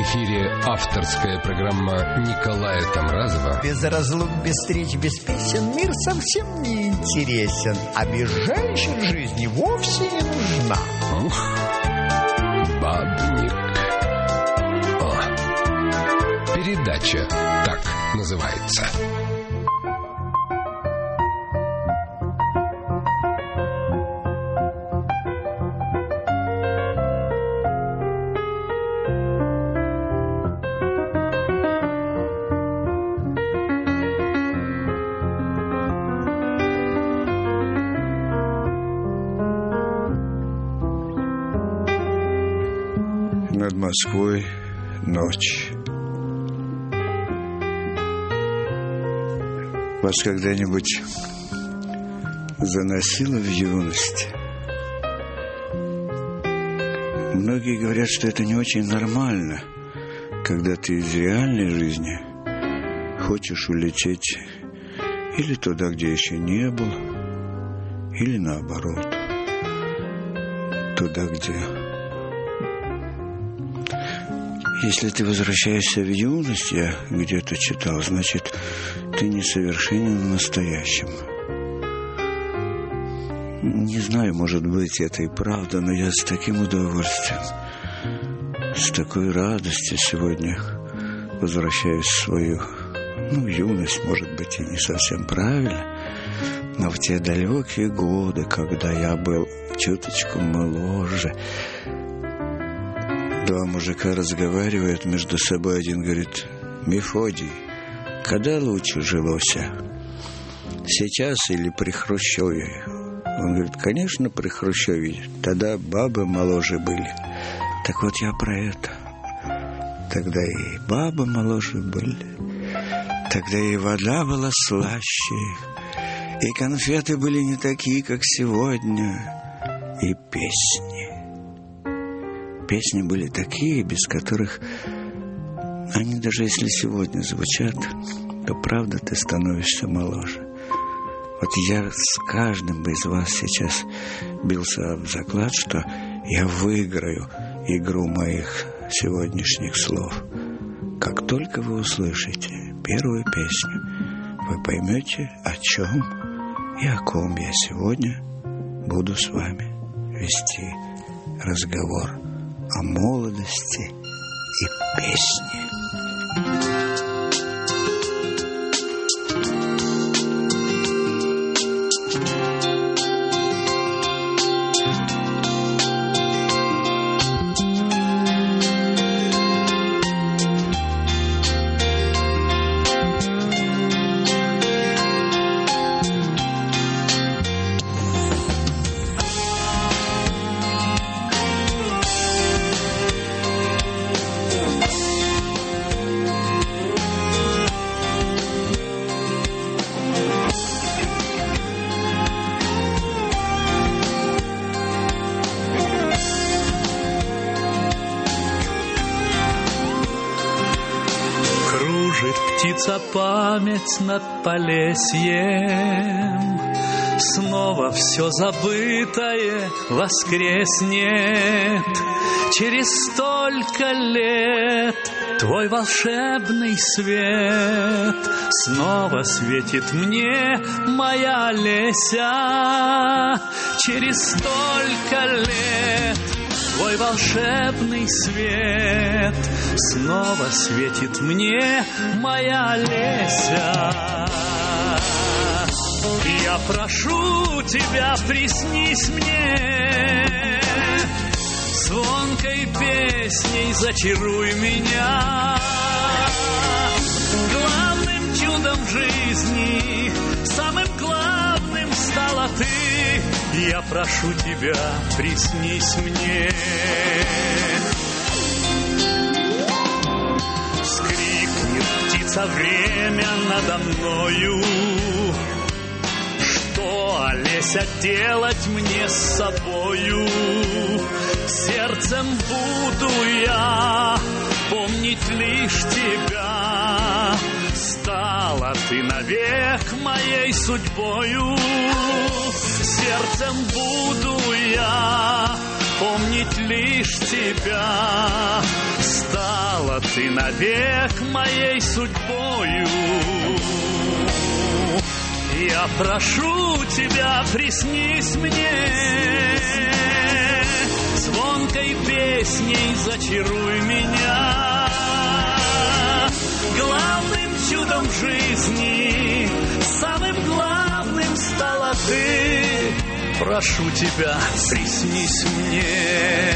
эфире авторская программа Николая Тамразова. Без разлук, без встреч, без песен мир совсем не интересен, а без женщин жизни вовсе не нужна. Ух, бабник. О, передача так называется. Над Москвой ночь. Вас когда-нибудь заносило в юность? Многие говорят, что это не очень нормально, когда ты из реальной жизни хочешь улететь или туда, где еще не был, или наоборот, туда, где... Если ты возвращаешься в юность, я где-то читал, значит, ты несовершенен в настоящем. Не знаю, может быть, это и правда, но я с таким удовольствием, с такой радостью сегодня возвращаюсь в свою, юность, может быть, и не совсем правильно, но в те далекие годы, когда я был чуточку моложе. Два мужика разговаривают между собой. Один говорит: Мефодий, когда лучше жилося? Сейчас или при Хрущеве? Он говорит: конечно, при Хрущеве. Тогда бабы моложе были. Так вот я про это. Тогда и бабы моложе были. Тогда и вода была слаще. И конфеты были не такие, как сегодня. И песни. Песни были такие, без которых они даже если сегодня звучат, то правда ты становишься моложе. Вот я с каждым из вас сейчас бился об заклад, что я выиграю игру моих сегодняшних слов. Как только вы услышите первую песню, вы поймете, о чем и о ком я сегодня буду с вами вести разговор. О молодости и песне. Память над Полесьем, снова все забытое воскреснет. Через столько лет твой волшебный свет снова светит мне, моя Леся. Через столько лет твой волшебный свет снова светит мне, моя Леся. Я прошу тебя, приснись мне, звонкой песней зачаруй меня. Главным чудом в жизни, самым главным стала ты. Я прошу тебя, приснись мне. Вскрикнет птица время надо мною. Что, Олеся, делать мне с собою? Сердцем буду я помнить лишь тебя. Стала ты навек моей судьбою. Сердцем буду я помнить лишь тебя. Стала ты навек моей судьбою. Я прошу тебя, приснись мне, звонкой песней зачаруй меня. Главным чудом в жизни, самым главным стала ты. Прошу тебя, приснись мне.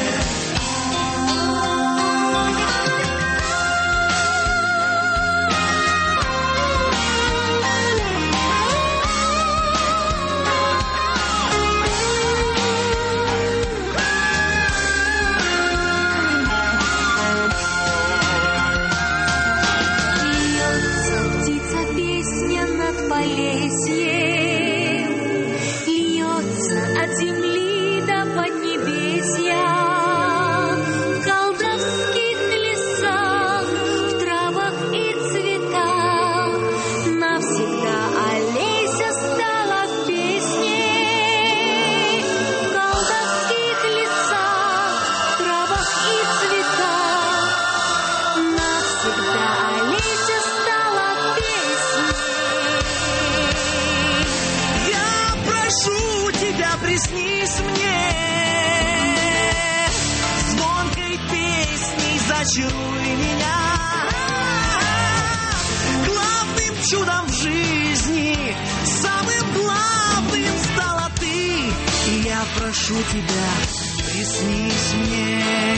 Зачаруй меня. Главным чудом в жизни, самым главным стала ты. И я прошу тебя, приснись мне.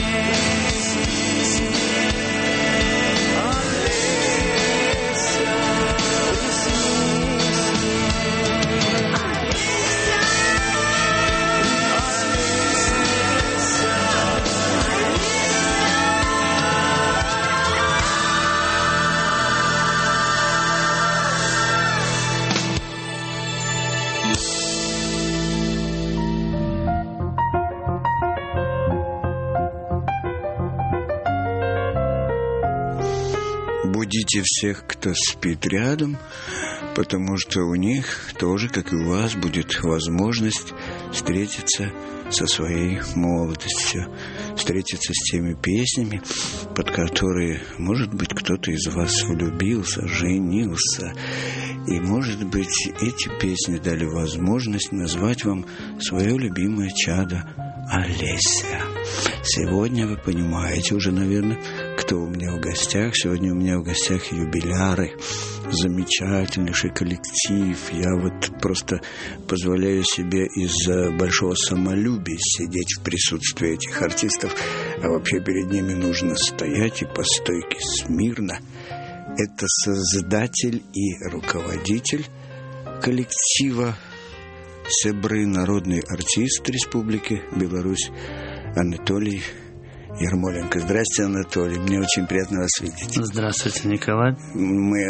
Будите всех, кто спит рядом, потому что у них тоже, как и у вас, будет возможность встретиться со своей молодостью, встретиться с теми песнями, под которые, может быть, кто-то из вас влюбился, женился. И, может быть, эти песни дали возможность назвать вам свое любимое чадо Олеся. Сегодня вы понимаете уже, наверное, кто у меня в гостях. Сегодня у меня в гостях юбиляры. Замечательнейший коллектив. Я вот просто позволяю себе из-за большого самолюбия сидеть в присутствии этих артистов, а вообще перед ними нужно стоять и по стойке смирно. Это создатель и руководитель коллектива «Сябры», народный артист Республики Беларусь Анатолий Ермоленко. Здравствуйте, Анатолий. Мне очень приятно вас видеть. Здравствуйте, Николай. Мы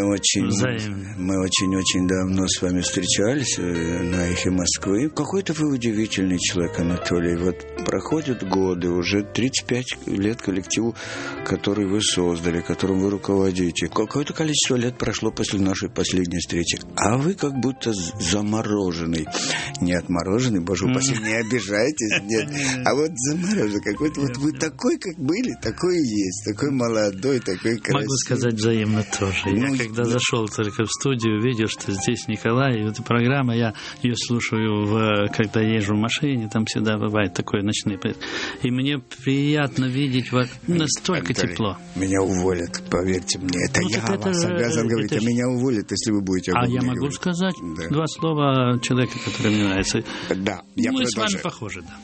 очень давно с вами встречались на «Эхе Москвы». Какой-то вы удивительный человек, Анатолий. Вот проходят годы, уже 35 лет коллективу, который вы создали, которым вы руководите. Какое-то количество лет прошло после нашей последней встречи. А вы как будто замороженный. Не отмороженный, боже упаси, не обижайтесь, нет. А вот замороженный какой-то. Вот вы такой, как были, такой и есть. Такой молодой, такой красивый. Могу сказать взаимно тоже. Я когда зашел только в студию, видел, что здесь Николай, и эта программа, я ее слушаю, когда езжу в машине, там всегда бывает такое ночное. И мне приятно видеть вас настолько Анатолий, тепло. Меня уволят, поверьте мне. Это я вас обязан говорить. А меня уволят, если вы будете об этом я могу говорить. Сказать два слова человека, который мне нравится. Да, я мы продолжаю. с вами похожи, да.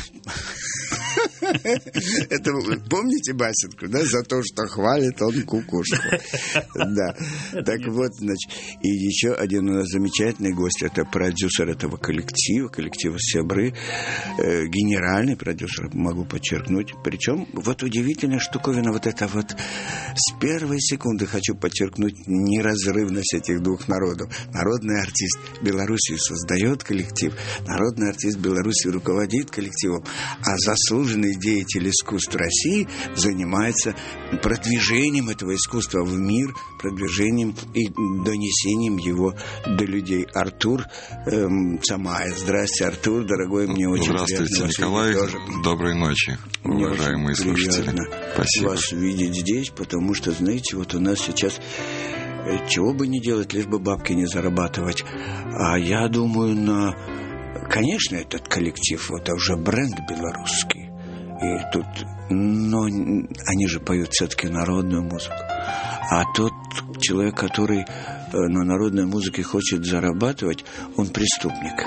Это вы помните басенку, да? За то, что хвалит он кукушку. Да. Так вот, значит, и еще один у нас замечательный гость, это продюсер этого коллектива «Сябры», генеральный продюсер, могу подчеркнуть. Причем вот удивительная штуковина, вот это вот с первой секунды хочу подчеркнуть неразрывность этих двух народов. Народный артист Беларуси создает коллектив, народный артист Беларуси руководит коллективом, а заслуженный деятель искусств России занимается продвижением этого искусства в мир, продвижением и донесением его до людей. Артур Цамаев. Здрасте, Артур, дорогой, мне очень Здравствуйте, Николай. Доброй ночи, уважаемые слушатели. Спасибо. Вас видеть здесь, потому что, знаете, вот у нас сейчас чего бы не делать, лишь бы бабки не зарабатывать. А я думаю, конечно, этот коллектив, это уже бренд белорусский. И тут, но они же поют все-таки народную музыку. А тот человек, который на народной музыке хочет зарабатывать, он преступник.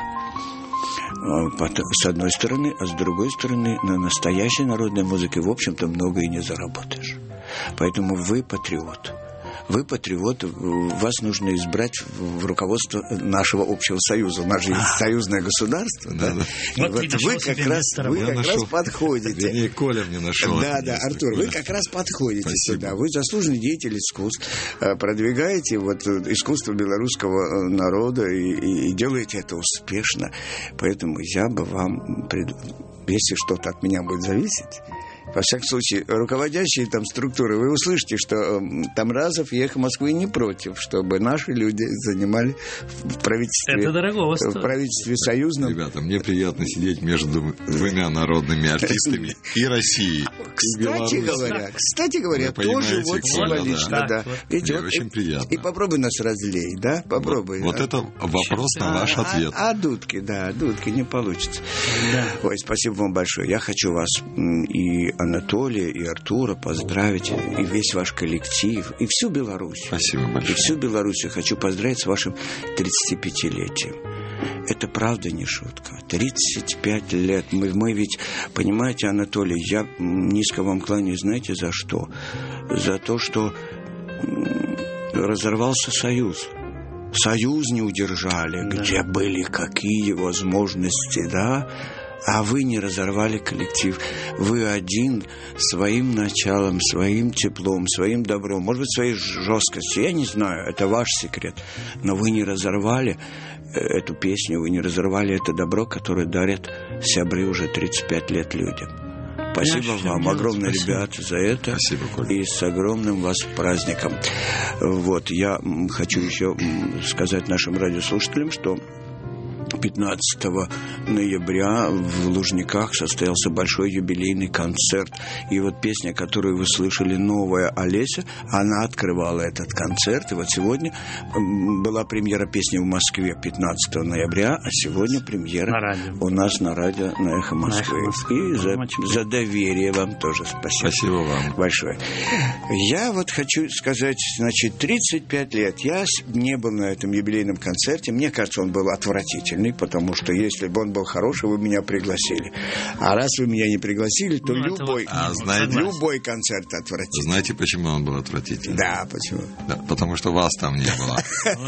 С одной стороны, а с другой стороны, на настоящей народной музыке, в общем-то, много и не заработаешь. Поэтому вы патриот. Вы патриот, вас нужно избрать в руководство нашего общего союза. У нас же есть союзное государство. Да? Вот вы как раз подходите. Вернее, Коля мне нашел. Да, Артур, вы как раз подходите сюда. Вы заслуженный деятель искусств, продвигаете вот искусство белорусского народа и делаете это успешно. Поэтому я бы вам, если что-то от меня будет зависеть, во всяком случае, руководящие там структуры, вы услышите, что Тамразов и Эхо Москвы не против, чтобы наши люди занимали в правительстве. Это дорого стоит. В правительстве союзном. Ребята, мне приятно сидеть между двумя народными артистами и Россией. Кстати говоря, тоже вот символично. Да. Мне очень приятно. И попробуй нас разлей, да? Попробуй. Вот это вопрос на ваш ответ. А дудки не получится. Ой, спасибо вам большое. Я хочу вас и Анатолия, и Артура поздравить, и весь ваш коллектив, и всю Беларусь. Спасибо большое. И всю Беларусь я хочу поздравить с вашим 35-летием. Это правда не шутка. 35 лет. Мы ведь, понимаете, Анатолий, я низко вам кланяюсь, знаете, за что? За то, что разорвался союз. Союз не удержали, где были какие возможности, да? А вы не разорвали коллектив. Вы один своим началом, своим теплом, своим добром, может быть, своей жесткостью, я не знаю, это ваш секрет. Но вы не разорвали эту песню, вы не разорвали это добро, которое дарят сябры уже 35 лет людям. Спасибо вам, огромное, ребята, за это. Спасибо, Коля. И с огромным вас праздником. Вот, я хочу еще сказать нашим радиослушателям, что 15 ноября в Лужниках состоялся большой юбилейный концерт. И вот песня, которую вы слышали, «Новая Олеся», она открывала этот концерт. И вот сегодня была премьера песни в Москве 15 ноября, а сегодня премьера у нас на радио, на «Эхо Москвы». И за доверие вам тоже спасибо. Спасибо вам большое. Я вот хочу сказать, значит, 35 лет. Я не был на этом юбилейном концерте. Мне кажется, он был отвратительный, потому что если бы он был хороший, вы меня пригласили. А раз вы меня не пригласили, то любой концерт отвратительный. Знаете, почему он был отвратительный? Да, почему? Да, потому что вас там не было.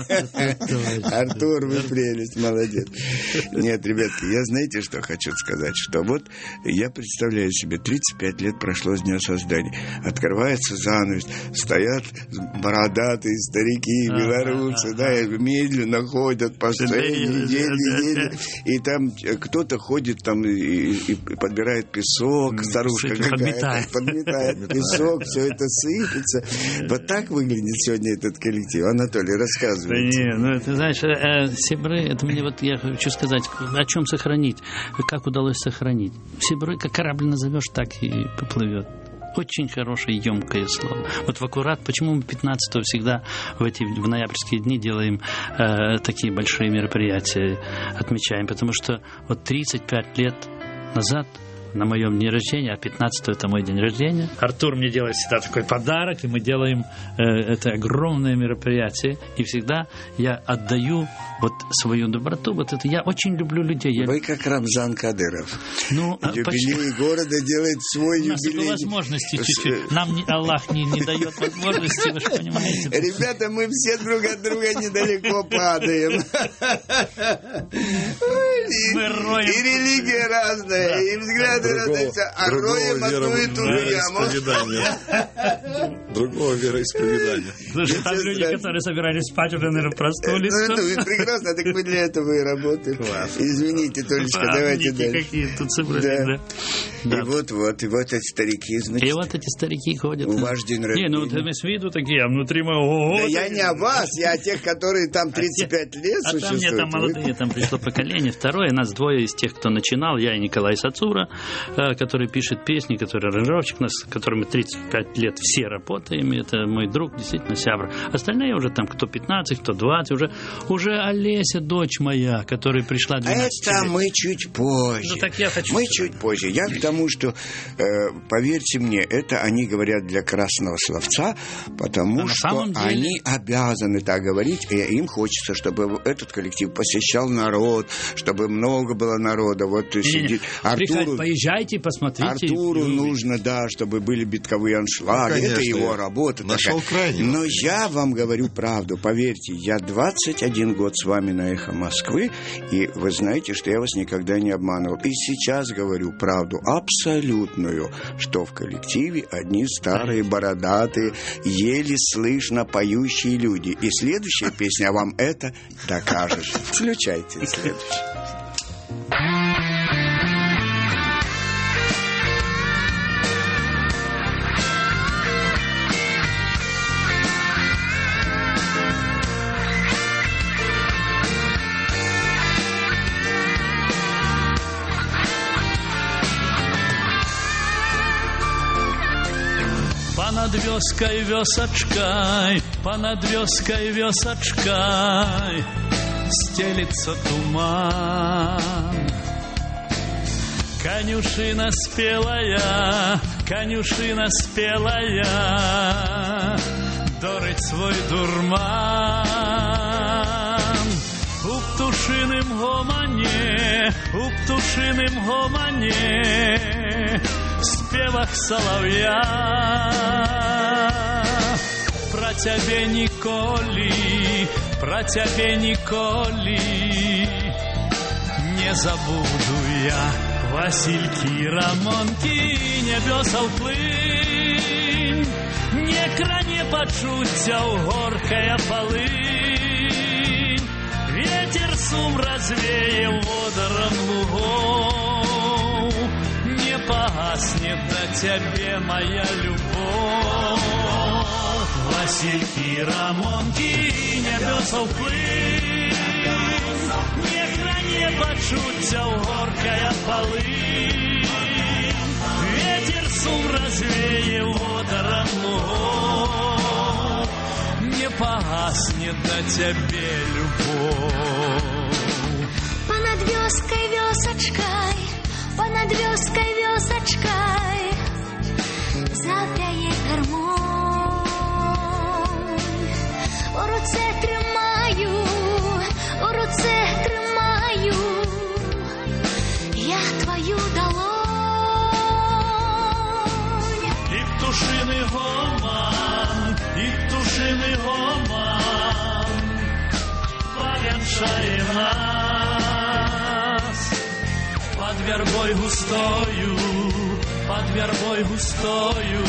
Артур, вы прелесть, молодец. Нет, ребятки, я знаете, что хочу сказать? Что вот я представляю себе, 35 лет прошло с дня создания. Открывается занавес, стоят бородатые старики, белорусы, да, медленно ходят по сцене, и там кто-то ходит там и подбирает песок, старушка какая-то подметает песок, все это сыпется. Вот так выглядит сегодня этот коллектив. Анатолий, рассказывайте. Да не, ты знаешь, сябры, это мне вот я хочу сказать, о чем сохранить, как удалось сохранить. Сябры, как корабль назовешь, так и поплывет. Очень хорошее, емкое слово. Вот в аккурат, почему мы 15-го всегда в ноябрьские дни делаем такие большие мероприятия, отмечаем, потому что вот 35 лет назад на моем дне рождения, а 15-го это мой день рождения. Артур мне делает всегда такой подарок, и мы делаем это огромное мероприятие, и всегда я отдаю вот свою доброту, вот это. Я очень люблю людей. Вы как Рамзан Кадыров. Ну, юбилей города делает свой юбилей. У нас возможности чуть-чуть. Нам Аллах не дает возможности, вы же понимаете. Ребята, мы все друг от друга недалеко падаем. Ой, И религия разная, и взгляды разные, а роем одну и ту же яму. Другого вероисповедания. Слушай, там люди, которые собирались спать, уже, наверное, проснулись. Ну, прекрасно, так мы для этого и работаем. Извините, Толечка, давайте дальше. Какие тут собрались, да. И вот эти старики, значит. И вот эти старики ходят. У ваш день рождения. Не, ну ты с виду такие, а внутри моего... Да я не о вас, я о тех, которые там 35 лет существуют. А там нет, там молодые, там пришло поколение. Второе, нас двое из тех, кто начинал, я и Николай Сацура, который пишет песни, который аранжировщик, с которым мы 35 лет все работаем, это мой друг, действительно, сябра. Остальные уже там, кто 15, кто 20, уже Олеся, дочь моя, которая пришла 12 лет. Это мы чуть позже. Ну, так я хочу... Мы чуть позже. Я к тому, что, поверьте мне, это они говорят для красного словца, потому что они обязаны так говорить, и им хочется, чтобы этот коллектив посещал народ, чтобы много было народа. Вот сидит Артуру... Поезжайте, посмотрите. Артуру нужно, да, чтобы были битковые аншлаги. Это его работа. Нашел крайнего. Но я вам говорю правду, поверьте, я 21 год с вами на «Эхо Москвы», и вы знаете, что я вас никогда не обманывал. И сейчас говорю правду абсолютную, что в коллективе одни старые, бородатые, еле слышно поющие люди. И следующая песня вам это докажет. Включайте следующую. Понад вёской вёсочкой, понад вёской вёсочкой стелится туман. Конюшина спелая, дорить свой дурман. У птушиным гомоне, спевах солов'я. Про тебе ніколі не забуду я. Васильки, рамонки, небеса вплынь, не кране почуття горкая полынь. Ветер сум развеє водором лугов, не погаснет до тебе моя любовь. Васильки, рамонки, небеса вплынь, не кране почуття горкая полынь. Ветер сум развеє водором лугов, не погаснет до тебе любовь. Понад вёской вёсочкой запяє гармонь. У руце тримаю я твою долонь. І птушиний гоман повенчає нас. Под вербой густою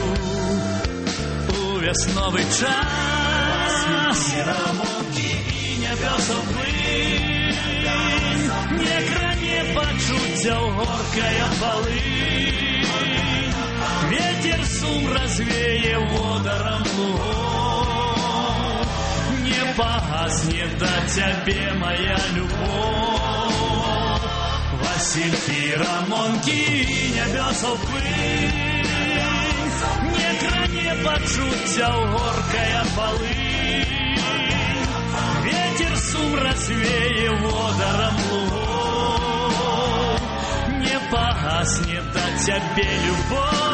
у весновый час. Рамонки и небеса вплынь, не кране почуття горкая полынь. Ветер сум развеє водором лугов, не погаснет до тебе моя любовь. Васильки, рамонки, небеса вплынь, не кране почуття горкая полынь. Ветер сум развеє водором лугов, не погаснет до тебе любовь.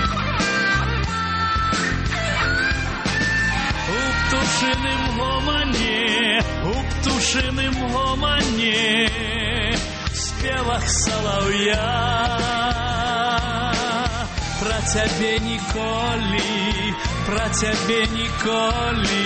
птушиным гомоне, птушиным гомоне, в спевах соловья. Про тебе ніколи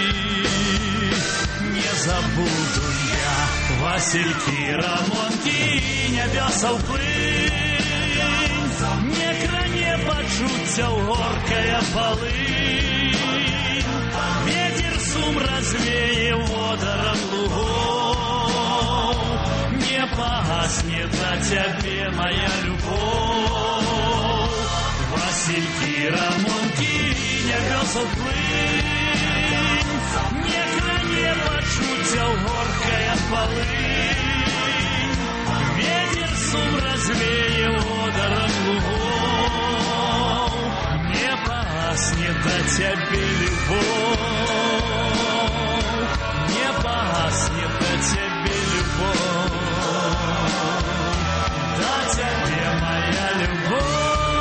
не забуду я. Васильки, рамонки, нябёсаў плынь, не кране пачуцця горкая полынь. Ветер сум развее водором лугов, не погаснет за тебе моя любовь. Васильки, рамонки, нябёсаў плынь, не кране пачуцця горкая полынь. Ветер сум развее водором лугов, не погаснет до тебе любовь, не погаснет до тебе любовь, до тебе моя любовь.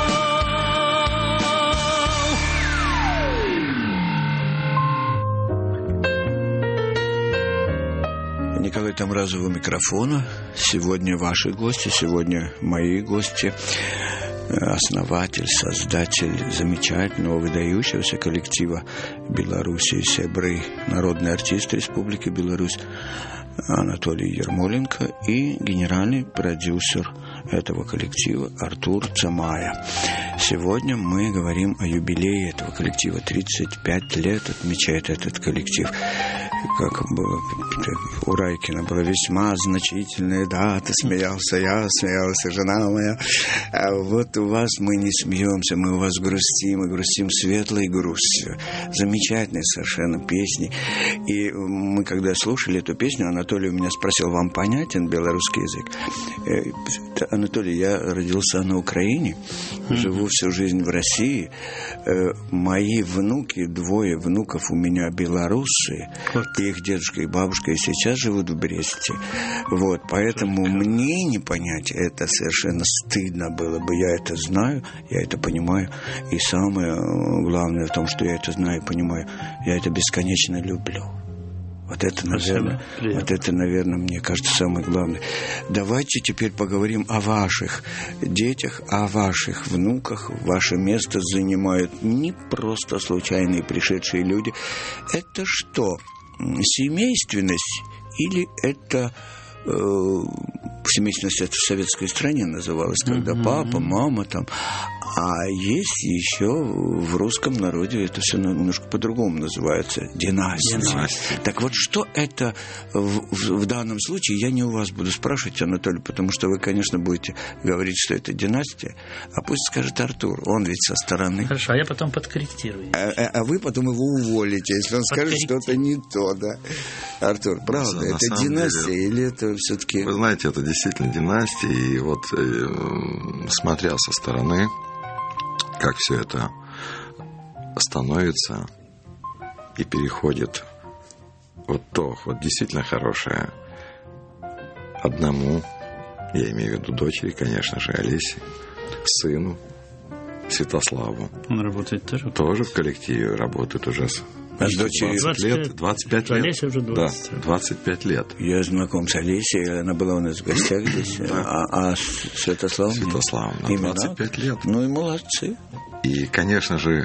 Николай Тамразов у микрофона. Сегодня ваши гости, сегодня мои гости. Основатель, создатель замечательного, выдающегося коллектива Белоруссии «Сябры», народный артист Республики Беларусь Анатолий Ермоленко и генеральный продюсер этого коллектива Артур Цамая. Сегодня мы говорим о юбилее этого коллектива. 35 лет отмечает этот коллектив. Как было у Райкина, была весьма значительная дата. Смеялся я, смеялась жена моя. А вот у вас мы не смеемся, мы у вас грустим, и грустим светлой грустью. Замечательные совершенно песни. И мы, когда слушали эту песню, Анатолий у меня спросил: вам понятен белорусский язык? Анатолий, я родился на Украине, живу всю жизнь в России. Мои внуки, 2 внуков у меня белорусы, их дедушка и бабушка и сейчас живут в Бресте. Вот, поэтому мне не понять это совершенно стыдно было бы. Я это знаю, я это понимаю. И самое главное в том, что я это знаю и понимаю, я это бесконечно люблю. Вот это, наверное, мне кажется, самое главное. Давайте теперь поговорим о ваших детях, о ваших внуках. Ваше место занимают не просто случайные пришедшие люди. Это что? Семейственность? Или это... семейственность это в советской стране называлось, когда папа, мама там. А есть еще в русском народе это все немножко по-другому называется. Династия. Так вот, что это в данном случае? Я не у вас буду спрашивать, Анатолий, потому что вы, конечно, будете говорить, что это династия. А пусть скажет Артур, он ведь со стороны. Хорошо, а я потом подкорректирую. А вы потом его уволите, если он скажет что-то не то, да. Артур, правда, это династия или это все-таки... Вы знаете, это действительно династия. И вот смотря со стороны, как все это становится и переходит вот то, вот действительно хорошее одному, я имею в виду дочери, конечно же, Олесе, сыну Святославу. Он работает тоже? Тоже в коллективе работает уже с 25 лет. 25 лет. Олеся уже 20. Да, 25 лет. Я знаком с Олесей, она была у нас в гостях здесь. А Святослав? Святослав, 25 лет. Ну и молодцы. И, конечно же,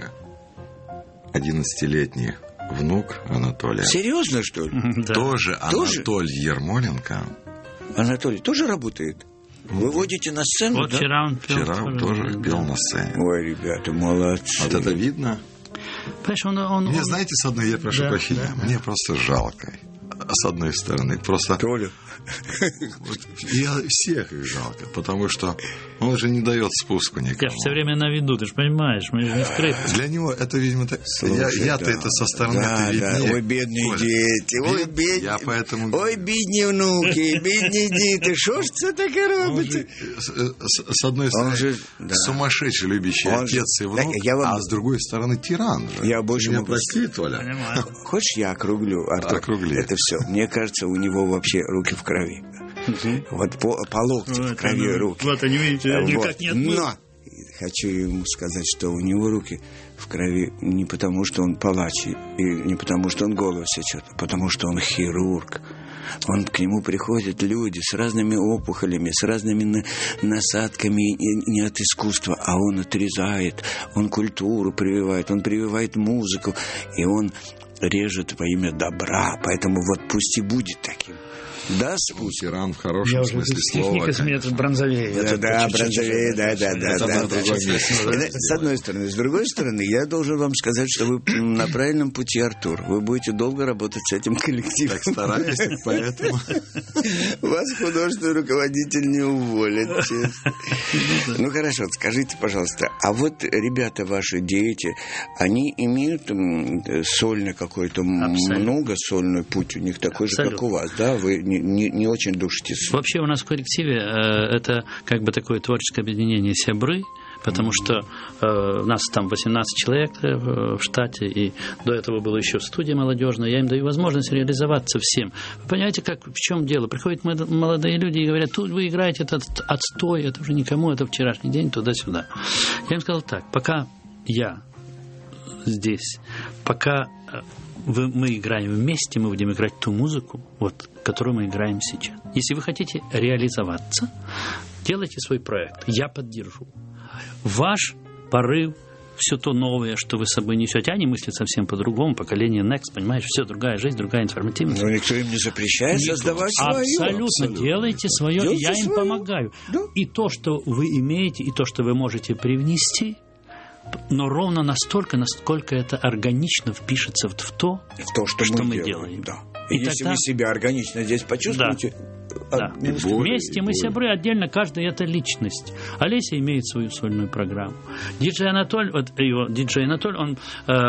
11-летний внук Анатолия. Серьезно, что ли? Тоже Анатолий Ермоленко. Анатолий тоже работает? Вы водите на сцену, вот да? Вчера он тоже пел на сцене. Ой, ребята, молодцы. Вот это видно. Мне, знаете, с одной, я прошу прощения, мне просто жалко. С одной стороны, просто... Толю. Я всех их жалко, потому что он же не дает спуску никому. Я же все время на виду, ты же понимаешь, мы же не скрыты. Для него это, видимо, так... Я-то это со стороны виднее. Ой, бедные дети, ой, бедные... Я поэтому... Ой, бедные внуки, бедные дети, что ж это такое робите? С одной стороны, сумасшедший любящий отец и внук, а с другой стороны, тиран же. Я больше могу... Прости, Толя. Хочешь, я округлю, Артур? Округли. Это все. Мне кажется, у него вообще руки в крови. Вот по локти в крови руки. Вот, не видите, никак не отмыл. Но хочу ему сказать, что у него руки в крови не потому, что он палач, и не потому, что он голову сечет, а потому, что он хирург. К нему приходят люди с разными опухолями, с разными насадками не от искусства, а он отрезает, он культуру прививает, он прививает музыку, и он режет во имя добра. Поэтому вот пусть и будет таким. Да, спуск. Тиран в хорошем смысле слова. Техника сметы бронзовее. Да, бронзовее, да. С одной стороны. С другой стороны, я должен вам сказать, что вы на правильном пути, Артур. Вы будете долго работать с этим коллективом. Так стараюсь, поэтому... Вас художественный руководитель не уволит, честно. Ну, хорошо, скажите, пожалуйста, а вот ребята ваши, дети, они имеют сольный какой-то, многосольный путь у них такой же, как у вас, да? Вы не очень душитесь. Вообще у нас в коллективе это как бы такое творческое объединение «Сябры», потому что у нас там 18 человек в штате, и до этого было еще студия молодежная. Я им даю возможность реализоваться всем. Вы понимаете, в чем дело? Приходят молодые люди и говорят: тут вы играете этот отстой, это уже никому, это вчерашний день, туда-сюда. Я им сказал так: пока я здесь, пока мы играем вместе, мы будем играть ту музыку, которую мы играем сейчас. Если вы хотите реализоваться, делайте свой проект. Я поддержу. Ваш порыв, все то новое, что вы с собой несете, они мыслят совсем по-другому. Поколение Next, понимаешь, все другая жизнь, другая информативность. Но никто им не запрещает создавать свое. Абсолютно. Делайте свое, и я им помогаю. Да. И то, что вы имеете, и то, что вы можете привнести, но ровно настолько, насколько это органично впишется в то, что мы делаем. Да. И если тогда... вы себя органично здесь почувствуете... Да. Вместе мы сябры, отдельно каждый это личность. Олеся имеет свою сольную программу. Диджей Анатолий, он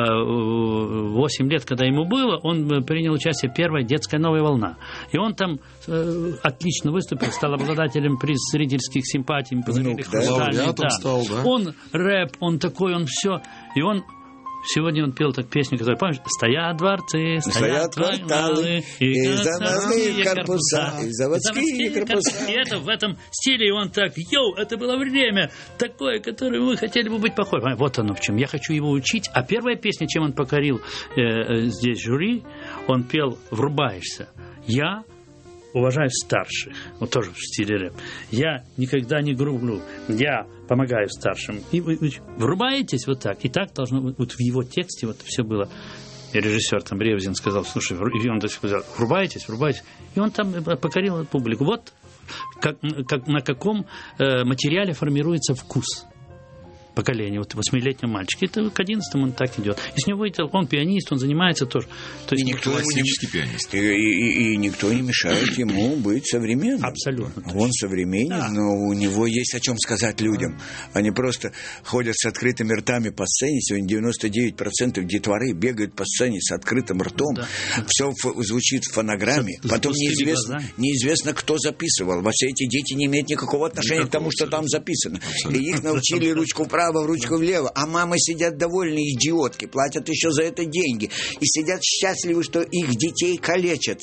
8 лет, когда ему было, он принял участие в первой детской «Новая волна». И он там отлично выступил, стал обладателем приз зрительских симпатий. Стал, да? Он рэп, он такой, он все. И он сегодня он пел так песню, которую, помнишь? «Стоят дворцы, стоят кварталы, и заводские корпуса, и заводские корпуса». И это в этом стиле, и он так: это было время такое, которое мы хотели бы быть похожи. Вот оно в чем. Я хочу его учить. А первая песня, чем он покорил здесь жюри, он пел «Врубаешься». Я уважаю старших, тоже в стиле рэп. Я никогда не грублю, я помогаю старшим. И вы врубаетесь вот так. И так должно быть. Вот в его тексте все было. И режиссер там Бревзин сказал: слушай, и он сказал: врубаетесь. И он там покорил публику. Вот на каком материале формируется вкус поколения. 8-летнего мальчика. Это к 11-му он так идет. И с него он пианист, он занимается тоже. То есть классический пианист. И никто не мешает ему быть современным. Абсолютно. Он современен, да. Но у него есть о чем сказать людям. Они просто ходят с открытыми ртами по сцене. Сегодня 99% детворы бегают по сцене с открытым ртом. Да. Все звучит в фонограмме. Потом неизвестно, кто записывал. Во все эти дети не имеют никакого отношения к тому, что там записано. И их научили ручку вправо, в ручку влево, а мамы сидят довольные идиотки, платят еще за это деньги и сидят счастливы, что их детей калечат.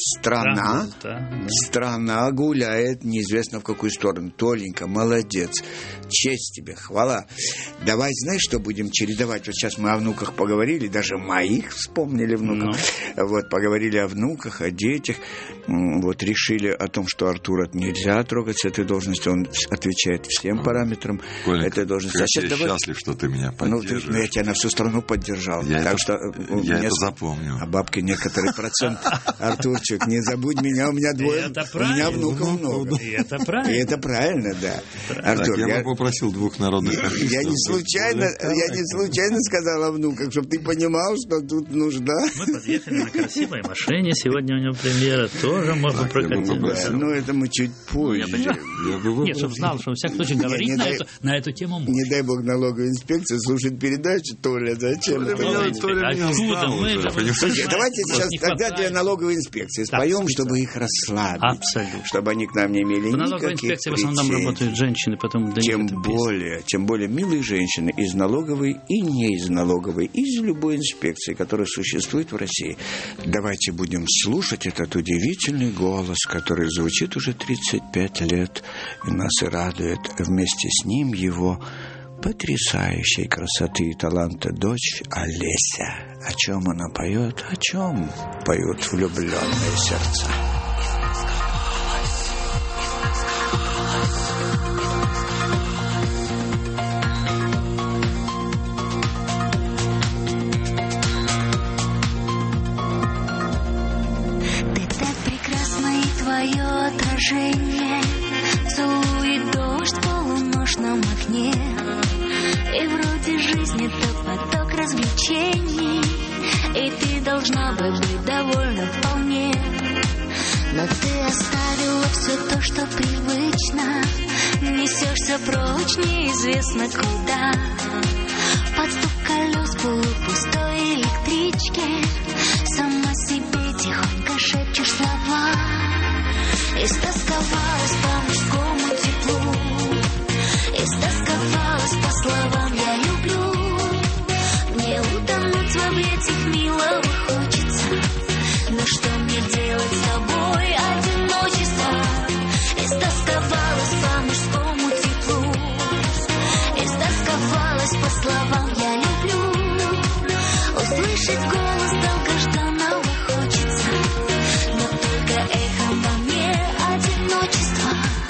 Страна гуляет неизвестно в какую сторону. Толенька, молодец, честь тебе, хвала. Давай, знаешь, что будем чередовать? Вот сейчас мы о внуках поговорили, даже моих вспомнили внуков. Поговорили о внуках, о детях. Решили о том, что Артура нельзя трогать с этой должности. Он отвечает всем параметрам этой должности. Счастлив, что ты меня поддерживаешь. Я тебя на всю страну поддержал. Я это запомню. А бабки некоторый процент. Артурчик, не забудь меня, у меня двое. У меня внуков много. И это правильно. И это правильно, да. Артур, я бы попросил 2 народных артистов. Я не случайно сказал о внуках, чтобы ты понимал, что тут нужда. Мы подъехали на красивой машине. Сегодня у него премьера. Тоже можно прокатиться. Это мы чуть позже. Нет, чтобы знал, что во всяком случае говорить на эту тему можно. Не дай бог налоговая инспекция слушает передачу. Толя, зачем это? Давайте сейчас тогда для налоговой инспекции споем, чтобы их расслабить. Абсолютно. Чтобы они к нам не имели никаких налоговой инспекции в основном работают женщины, потом тем более милые женщины из налоговой и не из налоговой, из любой инспекции, которая существует в России. Давайте будем слушать этот удивительный голос, который звучит уже 35 лет и нас и радует. Вместе с ним его потрясающей красоты и таланта дочь Олеся. О чем она поет? О чем поют влюбленные сердца? жизнь это поток развлечений, и ты должна бы быть довольна вполне. Но ты оставила все то, что привычно, несешься прочь неизвестно куда. Под стук колес полупустой электрички сама себе тихонько шепчешь слова. Истосковалась по мужскому теплу, истосковалась по словам «я люблю». Мне утонуть в объятиях милого хочется, но что мне делать с тобой, одиночество? Истосковалась по мужскому теплу, истосковалась по словам «я люблю». Услышать голос долгожданного хочется, но только эхом во мне одиночество.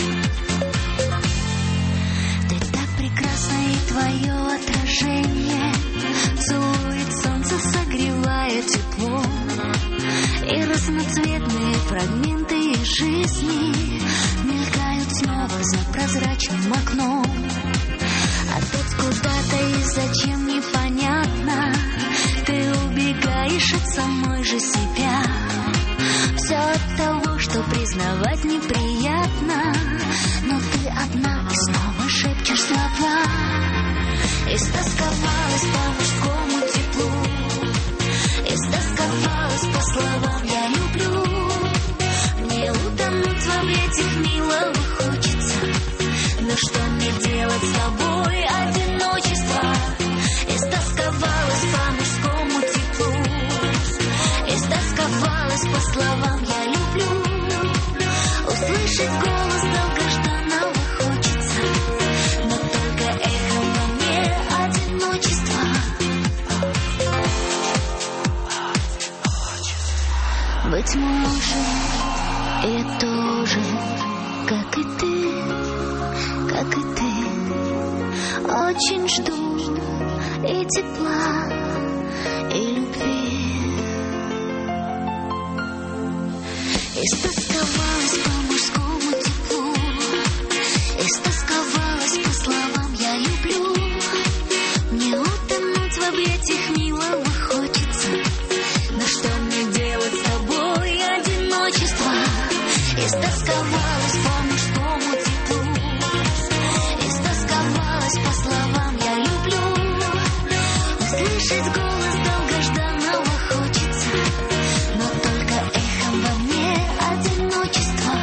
Ты так прекрасна, и твое отражение целует солнце, согревая тепло. И разноцветные фрагменты из жизни мелькают снова за прозрачным окном. Опять куда-то и зачем непонятно, ты убегаешь от самой же себя. Все от того, что признавать неприятно, но ты одна и снова шепчешь слова. Истосковалась по мужскому теплу, истосковалась по словам «я люблю». Мне утонуть в объятиях милого хочется, но что мне делать с тобой, одиночество? Истосковалась по мужскому теплу, истосковалась по словам «я люблю». Услышать голос долгожданного хочется, но только эхом во мне одиночество. Быть может, я тоже, как и ты, очень жду и тепла, и любви. Истосковалась по мужскому теплу, истосковалась по словам «я люблю». Мне утонуть в объятиях милого хочется, но что мне делать с тобой, одиночество? Истосковалась по мужскому теплу, истосковалась по словам «я люблю». Услышать голос долгожданного хочется, но только эхом во мне одиночество.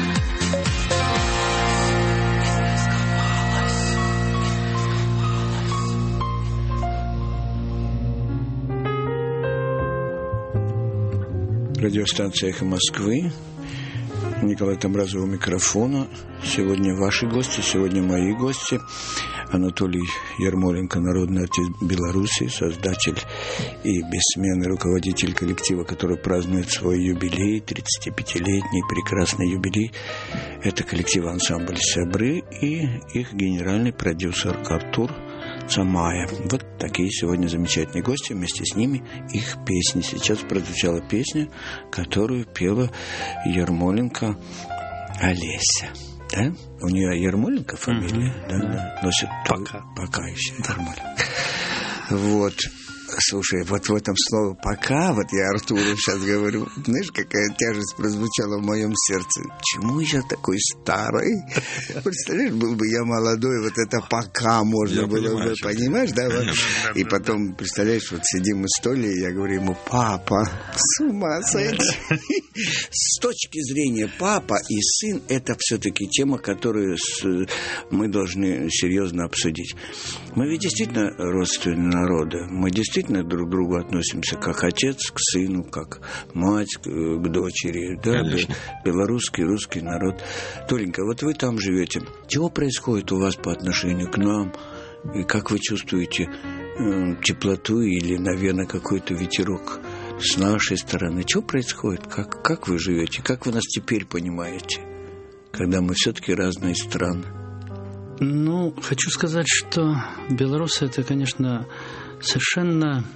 Радиостанция «Эхо Москвы». Николай Тамразов у микрофона. Сегодня ваши гости, сегодня мои гости. Анатолий Ярмоленко, народный артист Беларуси, создатель и бессменный руководитель коллектива, который празднует свой юбилей, 35-летний прекрасный юбилей. Это коллектив ансамбль «Сябры» и их генеральный продюсер Артур Цамая. Вот такие сегодня замечательные гости, вместе с ними их песни. Сейчас прозвучала песня, которую пела Ярмоленко Олеся. Да? У нее Ярмоленко фамилия, да? Носит пока еще Ярмоленко. Вот. Слушай, вот в этом слове «пока», вот я Артуру сейчас говорю, знаешь, какая тяжесть прозвучала в моем сердце. Чему я такой старый? Представляешь, был бы я молодой, вот это «пока» можно я было бы, понимаешь, да? Вот. И потом, представляешь, вот сидим мы в столе, и я говорю ему: «Папа, с ума сойти». С точки зрения папа и сын, это все-таки тема, которую мы должны серьезно обсудить. Мы ведь действительно родственные народы, мы действительно друг к другу относимся как отец к сыну, как мать к дочери, да? Белорусский, русский народ. Толенька, вот вы там живете. Чего происходит у вас по отношению к нам? И как вы чувствуете теплоту или, наверное, какой-то ветерок с нашей стороны? Что происходит? Как вы живете? Как вы нас теперь понимаете, когда мы все-таки разные страны? Ну, хочу сказать, что белорусы — это, конечно, совершенно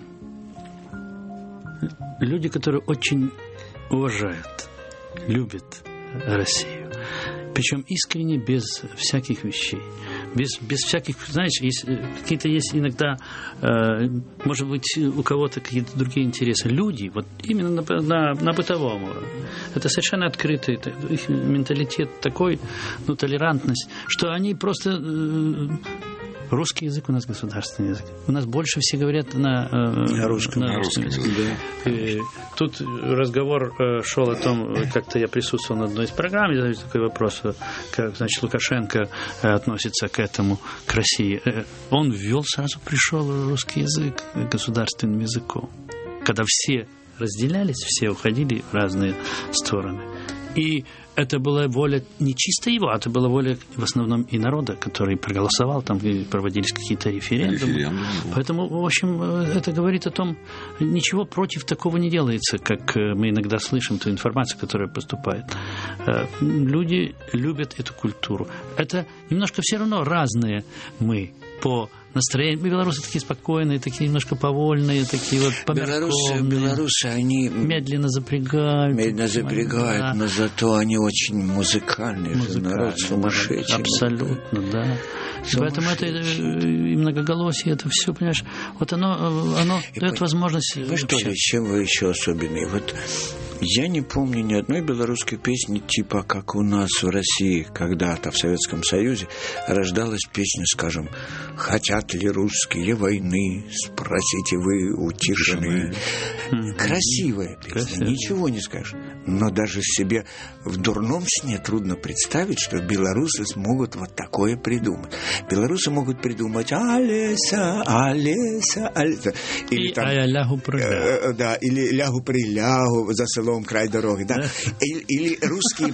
люди, которые очень уважают, любят Россию. Причем искренне, без всяких вещей. без всяких, знаешь, какие-то есть иногда, может быть, у кого-то какие-то другие интересы. Люди, вот именно на бытовом уровне, это совершенно открытый, их менталитет такой, толерантность, что они просто... Русский язык у нас государственный язык. У нас больше все говорят на русском языке. Да. Тут разговор шел о том, как-то я присутствовал на одной из программ, я задаю такой вопрос, как, значит, Лукашенко относится к этому, к России. Он сразу пришел русский язык государственным языком. Когда все разделялись, все уходили в разные стороны. И это была воля не чисто его, а это была воля в основном и народа, который проголосовал, там проводились какие-то референдумы. Поэтому, в общем, это говорит о том, ничего против такого не делается, как мы иногда слышим ту информацию, которая поступает. Люди любят эту культуру. Это немножко все равно разные мы по настроению. Белорусы такие спокойные, такие немножко повольные, такие вот померкованные. Белорусы, они... Медленно запрягают. Да. Но зато они очень музыкальные. Народ сумасшедший. Абсолютно, да. И поэтому это и многоголосие, это все, понимаешь, вот оно дает возможность... Вы что ли, чем вы еще особенные? Вот я не помню ни одной белорусской песни, типа как у нас в России когда-то в Советском Союзе рождалась песня, скажем, «Хотят ли русские войны? Спросите вы у тишины». Красивая песня, ничего не скажешь. Но даже себе в дурном сне трудно представить, что белорусы смогут вот такое придумать. Белорусы могут придумать «Алеса, Алеса, Алеса». Или там, да, или «Лягу-прилягу за селом край дороги». Да? Или русские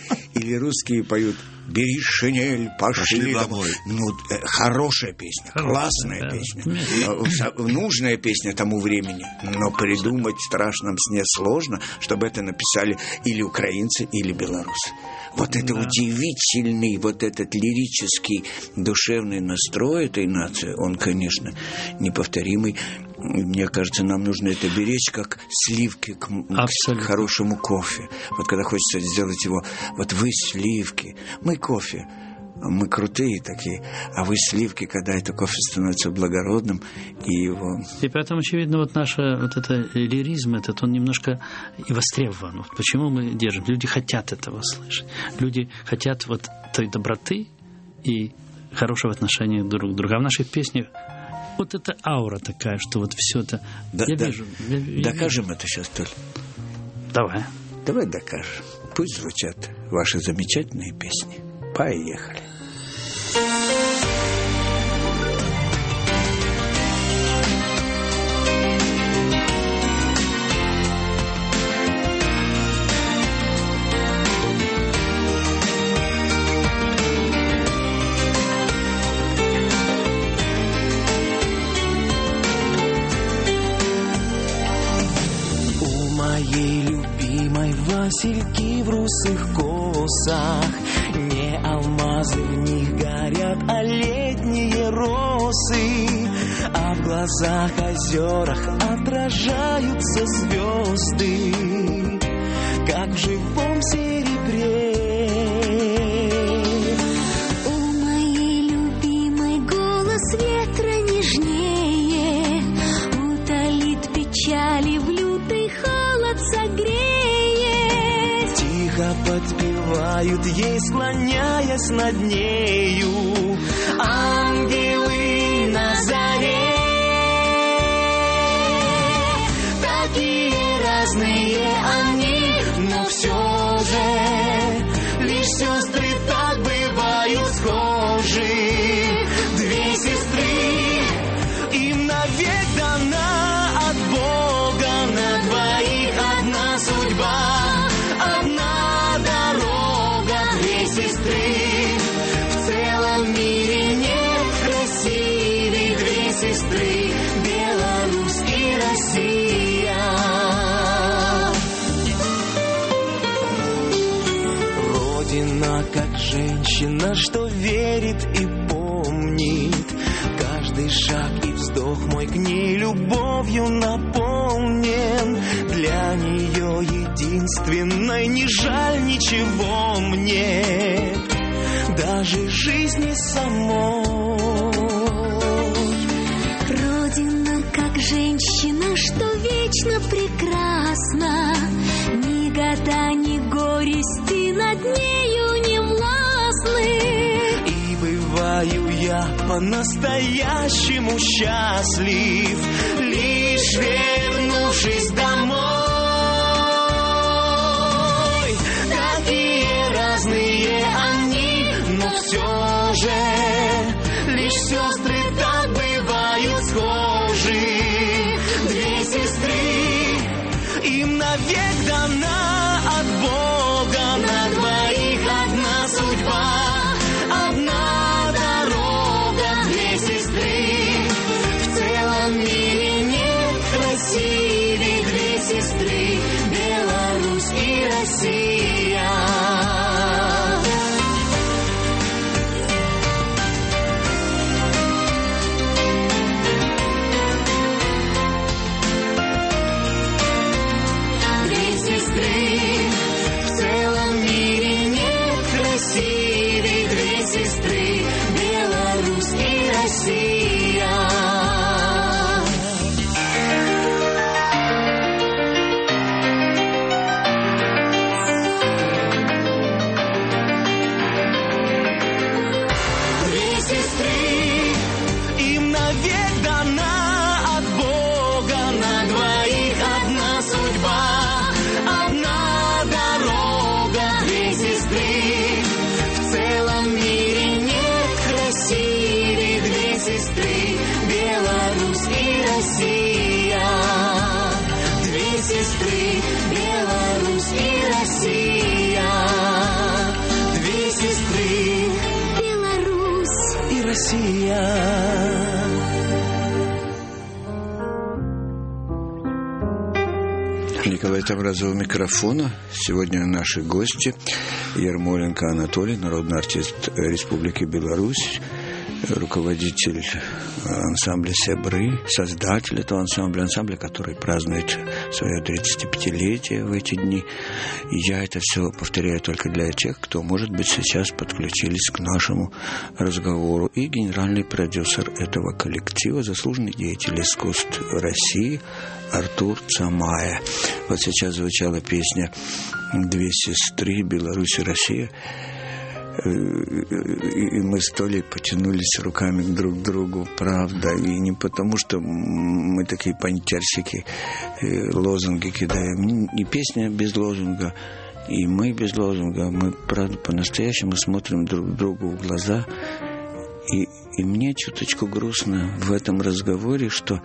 поют «Бери шинель, пошли домой». Хорошая песня, классная песня. Нужная песня тому времени. Но придумать в страшном сне сложно, чтобы это написали или украинцы, или белорусы. Вот это удивительный, вот этот лирический, душевный настрой этой нации, он, конечно, неповторимый. Мне кажется, нам нужно это беречь, как сливки к хорошему кофе. Вот когда хочется сделать его, вот вы сливки, мы кофе, мы крутые такие, а вы сливки, когда это кофе становится благородным, и его... И поэтому, очевидно, вот наш вот это лиризм, он немножко и востребован. Вот почему мы держим? Люди хотят этого слышать. Люди хотят вот той доброты и хорошего отношения друг к другу. А в наших песнях вот эта аура такая, что вот все это... вижу. Докажем это сейчас, Толь. Давай докажем. Пусть звучат ваши замечательные песни. Поехали. Васильки в русых косах, не алмазы в них горят, а летние росы, а в глазах озерах отражаются звезды, как в живом серебре. У моей любимой голос ветра нежнее, утолит печали, в лютый холод согреет. Подпевают ей, склоняясь над нею, ангелы на заре. Такие разные они, но все же лишь сестры так бывают схожи. Две сестры, им навек дана от Бога, на двоих одна судьба. В целом мире нет красивей две сестры, Беларусь и Россия. Родина как женщина, что верит и помнит. Каждый шаг и вздох мой к ней любовью наполнен. Для нее единственной не жаль ничего мне. даже жизни самой. Родина, как женщина, что вечно прекрасна, ни года, ни горести над нею не властны. И бываю я по-настоящему счастлив, лишь вернувшись домой. Такие разные они, но все же лишь сестры так бывают схожи. Две сестры, им навек дана от Бога, на двоих одна судьба, одна дорога. Две сестры, в целом мире нет красивее. Две сестры, Беларусь и Россия. Две сестры, в целом мире нет красивее. Две сестры, Беларусь и Россия. Две сестры, им навек дана от Бога, на двоих одна судьба, одна дорога. Две сестры, в целом мире нет красивее. Две сестры, Беларусь и Россия. Две сестры, Беларусь и Россия. Две сестры, Беларусь и Россия. Николай Тамразов у микрофона. Сегодня наши гости: Ярмоленко Анатолий, народный артист Республики Беларусь, руководитель ансамбля «Сябры», создатель этого ансамбля, который празднует свое 35-летие в эти дни. И я это все повторяю только для тех, кто, может быть, сейчас подключились к нашему разговору. И генеральный продюсер этого коллектива, заслуженный деятель искусств России Артур Цамая. Вот сейчас звучала песня «Две сестры, Беларусь и Россия». И мы с Толей потянулись руками друг к другу, правда. И не потому, что мы такие понтерщики, лозунги кидаем. И песня без лозунга, и мы без лозунга. Мы, правда, по-настоящему смотрим друг другу в глаза. И мне чуточку грустно в этом разговоре, что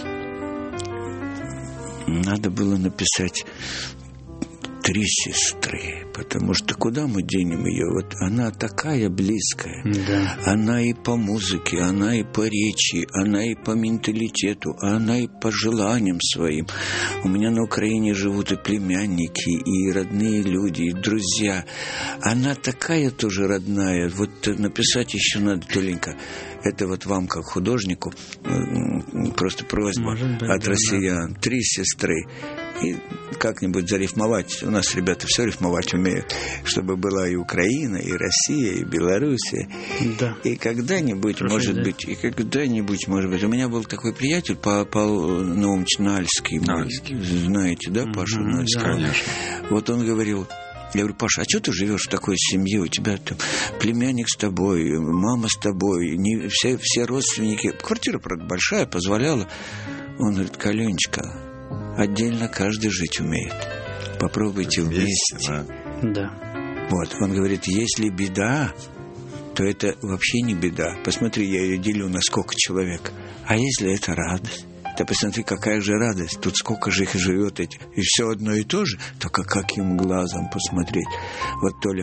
надо было написать «Три сестры», потому что куда мы денем ее? Вот она такая близкая. Да. Она и по музыке, она и по речи, она и по менталитету, она и по желаниям своим. У меня на Украине живут и племянники, и родные люди, и друзья. Она такая тоже родная. Вот написать еще надо, Толенька. Это вот вам, как художнику, просто просьба от россиян. Да. «Три сестры». И как-нибудь зарифмовать. У нас ребята все рифмовать умеют, чтобы была и Украина, и Россия, и Белоруссия. Да. И когда-нибудь, может быть, у меня был такой приятель, Павел Наумович Нальский. Знаете, да, Пашу Нальского? Да, конечно. Вот он говорил: я говорю: Паша, а что ты живешь в такой семье? У тебя там племянник с тобой, мама с тобой, все родственники. Квартира, правда, большая, позволяла. Он говорит: Коленечка, отдельно каждый жить умеет. Попробуйте вместе. Да. Вот, он говорит, если беда, то это вообще не беда. Посмотри, я ее делю на сколько человек. А если это радость? Да посмотри, какая же радость. Тут сколько же их живет этих. И все одно и то же, только каким глазом посмотреть. Вот Толя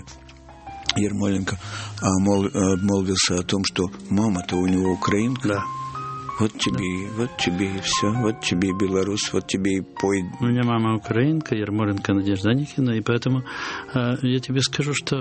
Ярмоленко обмолвился о том, что мама-то у него украинка. Да. Вот тебе и все. Вот тебе и Беларусь, вот тебе и пой. У меня мама украинка, Ярмоленко Надежда Аникина, и поэтому я тебе скажу, что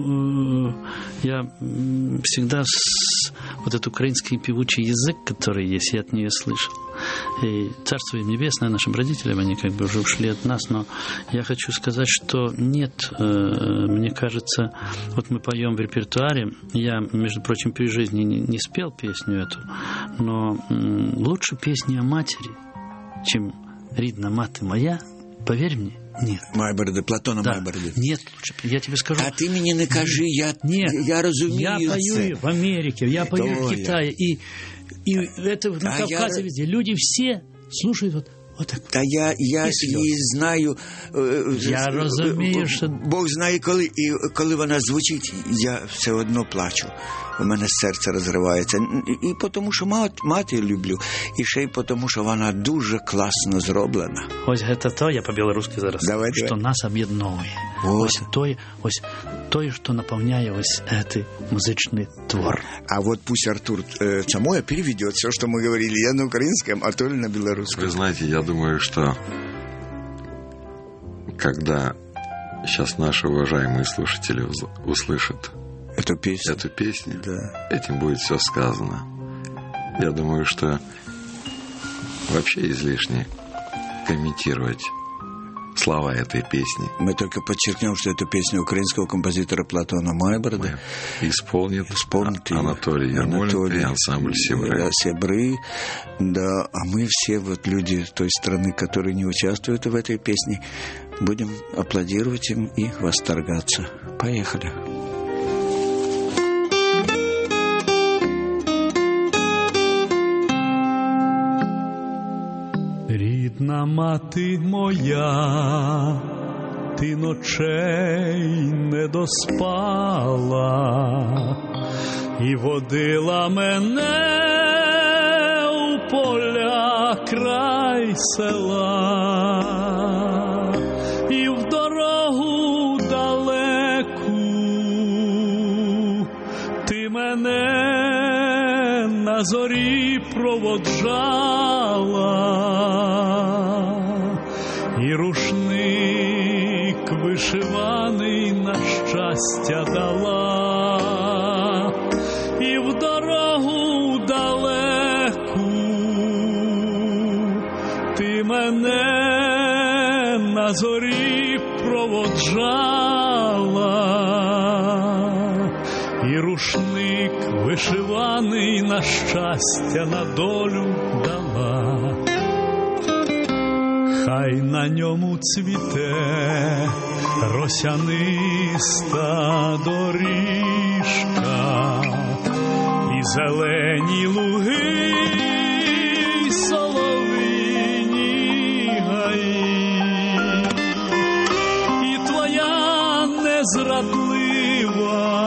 я всегда вот этот украинский певучий язык, который есть, я от нее слышал. И Царство им Небесное нашим родителям, они как бы уже ушли от нас, но я хочу сказать, что нет, мне кажется, вот мы поем в репертуаре, я, между прочим, при жизни не спел песню эту, но лучше песни о матери, чем «Рідна мати моя», поверь мне, нет. Майберди, Платона да. Майберди. Нет, я тебе скажу. А ты мне не кажи, я разумею. Я пою в Америке, я пою в Китае, и это на Кавказе везде. Люди все слушают вот так. Та я її знаю. Я розумію, що... Бог знає коли. І коли вона звучить, я все одно плачу. У мене серце розривається. І тому, що мати люблю. І ще й тому, що вона дуже класно зроблена. Ось це то, я по-білоруськи зараз, давай, що нас об'єдновує. Ось той, що наповняє ось цей музичний твор. А вот пусть Артур Цамоя переведет все, что мы говорили. Я на украинском, а Толя на белорусском. Вы знаете, я думаю, что когда сейчас наши уважаемые слушатели услышат эту песню, да. Этим будет все сказано. Я думаю, что вообще излишне комментировать слова этой песни. Мы только подчеркнем, что это песня украинского композитора Платона Майберда. Исполнит Анатолий Ярмоленко и ансамбль «Сябры». Да, а мы все вот люди той страны, которые не участвуют в этой песне, будем аплодировать им и восторгаться. Поехали. Рідна мати моя, ти ночей не доспала і водила мене у поля край села, і в дорогу далеку ти мене на зорі проводжала. І рушник вишиваний на щастя дала, і в дорогу далеку ти мене на зорі проводжала, і рушник вишиваний на щастя на долю дала. Хай на ньому цвіте росяниста доріжка, і зелені луги, і солов'їні гаї, і твоя незрадлива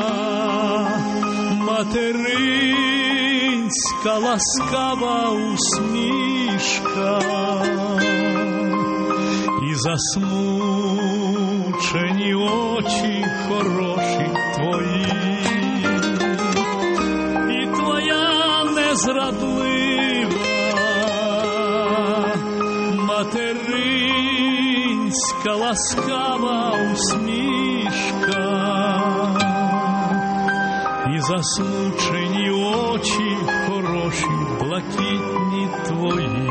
материнська ласкава усмішка, і засмучені очі хороші твої, і твоя незрадлива материнська ласкава усмішка, і засмучені очі хороші блакитні твої.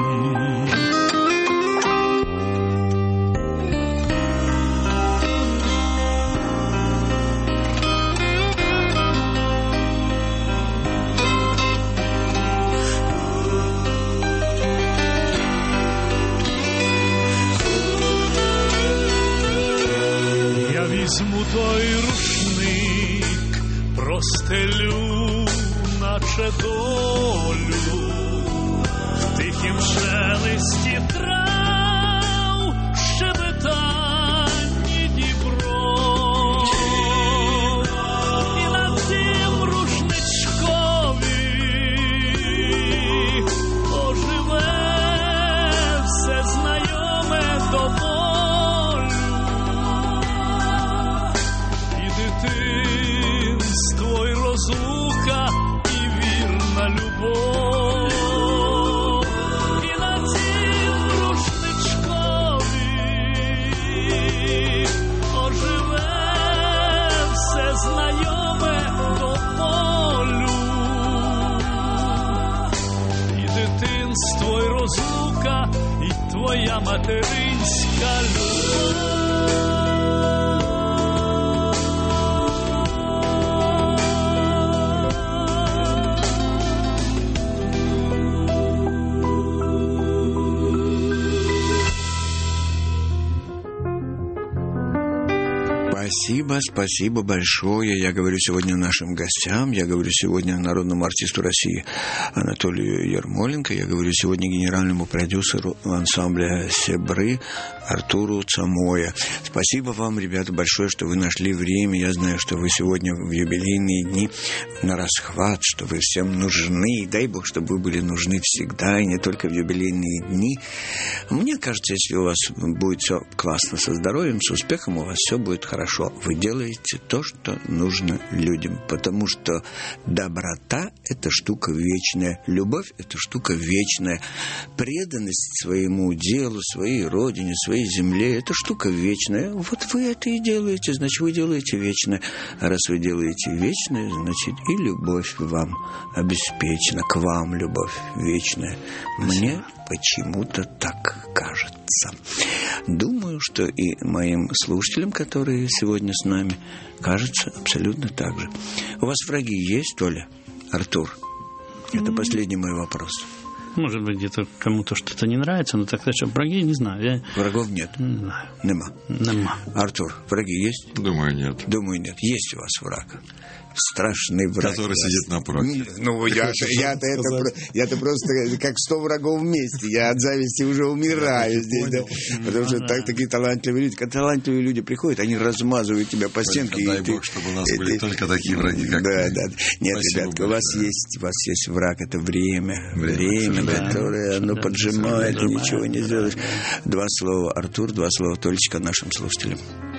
Візьму той рушник, простелю, наче долю, в тихім шелесті трав, щебетанні дібров, і на цім рушничкові оживе все знайоме до болю. Дитинство й розлука, і вірна любов. твой розлука і твоя материнська любов. Спасибо большое. Я говорю сегодня нашим гостям, я говорю сегодня народному артисту России Анатолию Ермоленко, я говорю сегодня генеральному продюсеру ансамбля «Себры» Артуру Цамоя. Спасибо вам, ребята, большое, что вы нашли время. Я знаю, что вы сегодня в юбилейные дни на расхват, что вы всем нужны. И дай Бог, чтобы вы были нужны всегда, и не только в юбилейные дни. Мне кажется, если у вас будет все классно со здоровьем, с успехом, у вас все будет хорошо. Вы делаете то, что нужно людям, потому что доброта – это штука вечная, любовь – это штука вечная, преданность своему делу, своей родине, своей земле – это штука вечная. Вот вы это и делаете, значит, вы делаете вечное. А раз вы делаете вечное, значит, и любовь вам обеспечена, к вам любовь вечная. Мне почему-то так кажется. Думаю, что и моим слушателям, которые сегодня с нами, кажется абсолютно так же. У вас враги есть, Толя? Артур? Это последний мой вопрос. Может быть, где-то кому-то что-то не нравится, но так что враги, не знаю. Врагов нет? Не знаю. Нема. Артур, враги есть? Думаю, нет. Есть у вас враг? Страшный враг. Который сидит напротив. Ну, я-то просто как 100 врагов вместе. Я от зависти уже умираю здесь, да. Потому что такие талантливые люди. Когда талантливые люди приходят, они размазывают тебя по стенке. Дай Бог, чтобы у нас были только такие враги, как да. Нет, ребятки, у вас есть враг. Это время, которое оно поджимает, и ничего не сделаешь. 2 слова Артур, 2 слова Толечка нашим слушателям.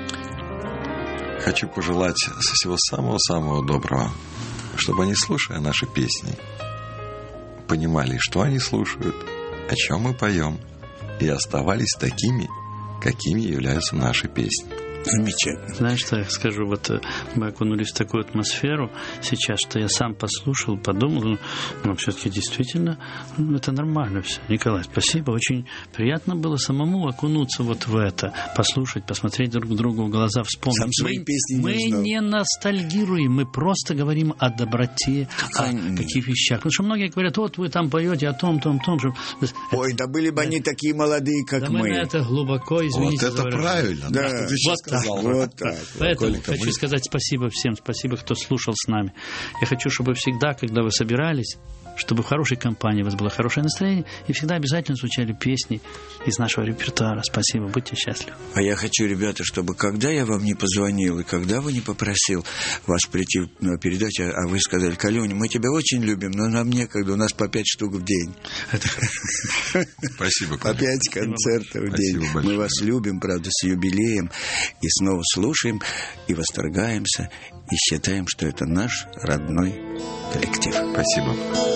Хочу пожелать всего самого-самого доброго, чтобы они, слушая наши песни, понимали, что они слушают, о чем мы поем, и оставались такими, какими являются наши песни. Замечательно. Знаешь, что я скажу? Вот мы окунулись в такую атмосферу сейчас, что я сам послушал, подумал, все-таки действительно это нормально все. Николай, спасибо. Очень приятно было самому окунуться вот в это, послушать, посмотреть друг другу в глаза, вспомнить. Сам свои песни мы не ностальгируем, мы просто говорим о доброте, о каких вещах. Потому что многие говорят, вот вы там поете о том. Ой, да были бы они такие молодые, как мы. Мы на это глубоко, извините. Вот это правильно. Да. Вот так. Поэтому хочу сказать спасибо всем, спасибо, кто слушал с нами. Я хочу, чтобы всегда, когда вы собирались, чтобы в хорошей компании у вас было хорошее настроение, и всегда обязательно звучали песни из нашего репертуара. Спасибо, будьте счастливы. А я хочу, ребята, чтобы когда я вам не позвонил, и когда вы не попросил вас прийти на передачу, а вы сказали: Калюня, мы тебя очень любим, но нам некогда, у нас по 5 штук в день. Спасибо. По 5 концертов в день. Мы вас любим, правда, с юбилеем, и снова слушаем, и восторгаемся, и считаем, что это наш родной коллектив. Спасибо.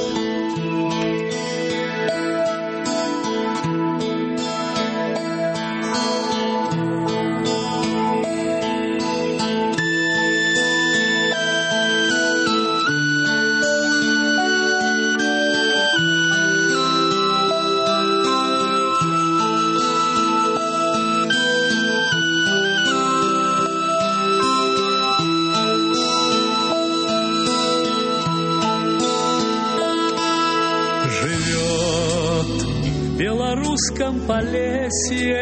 Полесье,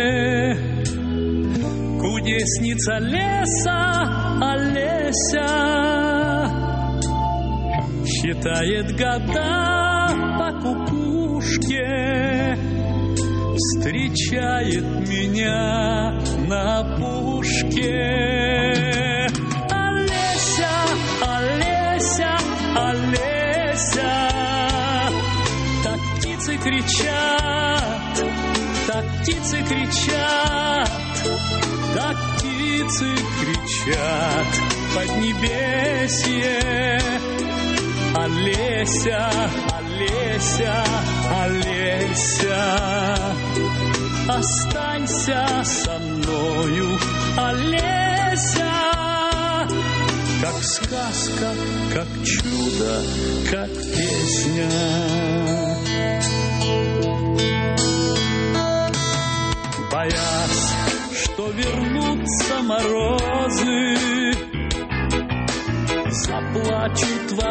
кудесница леса Олеся, считает года по кукушке, встречает меня на опушке. Олеся, Олеся, Олеся, так птицы кричат. Так птицы кричат, так птицы кричат поднебесье. Олеся, Олеся, Олеся, останься со мною, Олеся. Как сказка, как чудо, как песня.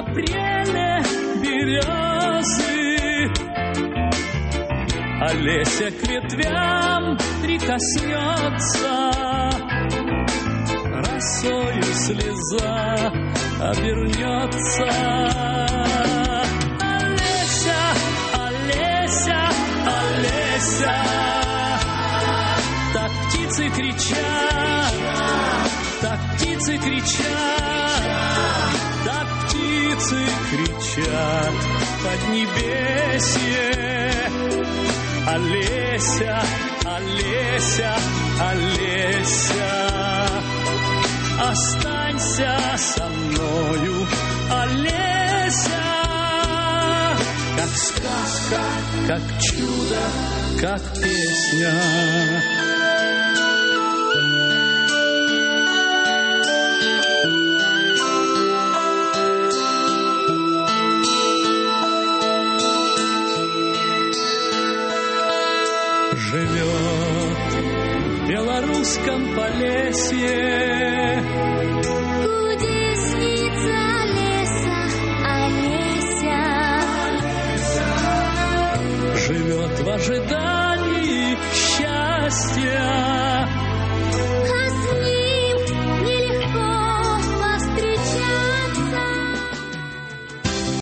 апреле березы. Олеся к ветвям прикоснется, росою слеза обернется. Олеся, Олеся, Олеся, так птицы кричат, так птицы кричат, так птицы кричат поднебесье. Олеся, Олеся, Олеся, останься со мною, Олеся. Как сказка, как чудо, как песня. Живет в белорусском Полесье кудесница Олеся, Олеся. живет в ожидании счастья.